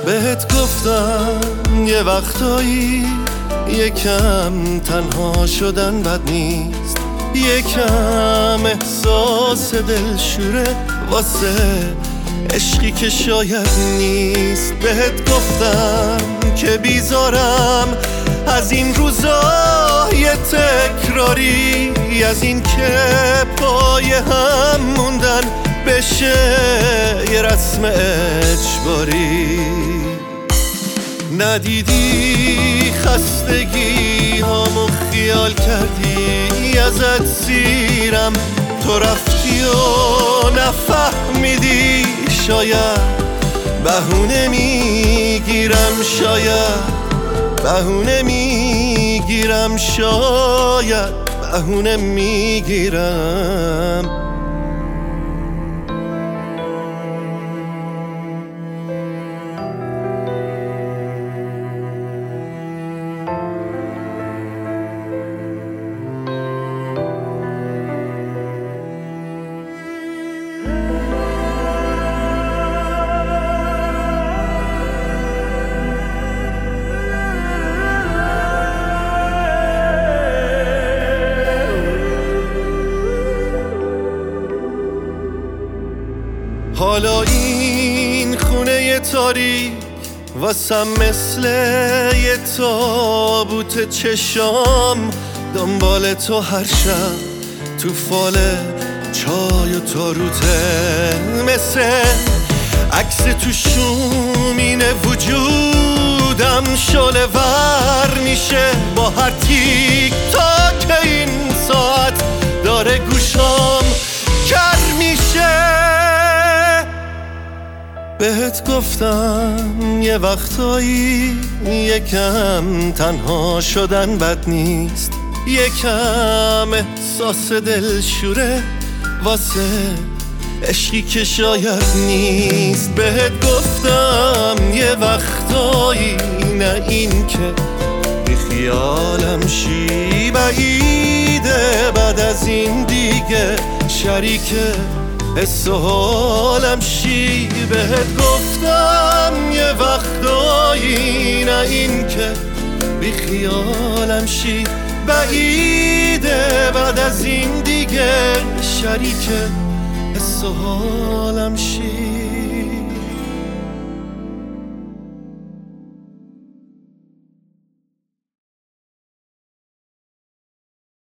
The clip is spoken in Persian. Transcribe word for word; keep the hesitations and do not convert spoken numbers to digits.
بهت گفتم یه وقتایی یکم تنها شدن بد نیست، یکم احساس دلشوره واسه عشقی که شاید نیست. بهت گفتم که بیزارم از این روزای تکراری، از این که پای هم موندن بشه یه رسم اجباری. ندیدی خستگی هامو خیال کردی ازت سیرم، تو رفتی و نفهمیدی. شاید بهونه میگیرم، شاید بهونه میگیرم، شاید بهونه میگیرم. حالا این خونه تاریک واسم مثل یه تابوت چشام، دنبال تو هر شب تو فال چای و تاروته، مثل عکس تو شومین وجودم شعله ور میشه با هر تیک تا که این ساعت داره گوشام کر میشه. بهت گفتم یه وقتایی یکم تنها شدن بد نیست، یکم احساس دلشوره واسه عشقی که شاید نیست. بهت گفتم یه وقتایی نه این که بی خیالم شی، بعیده بعد از این دیگه شریک حس و حالم شی. بهت گفتم یه وقتایی نه این که بی خیالم شی، بعیده بعد از این دیگه شریک حس و حالم شی.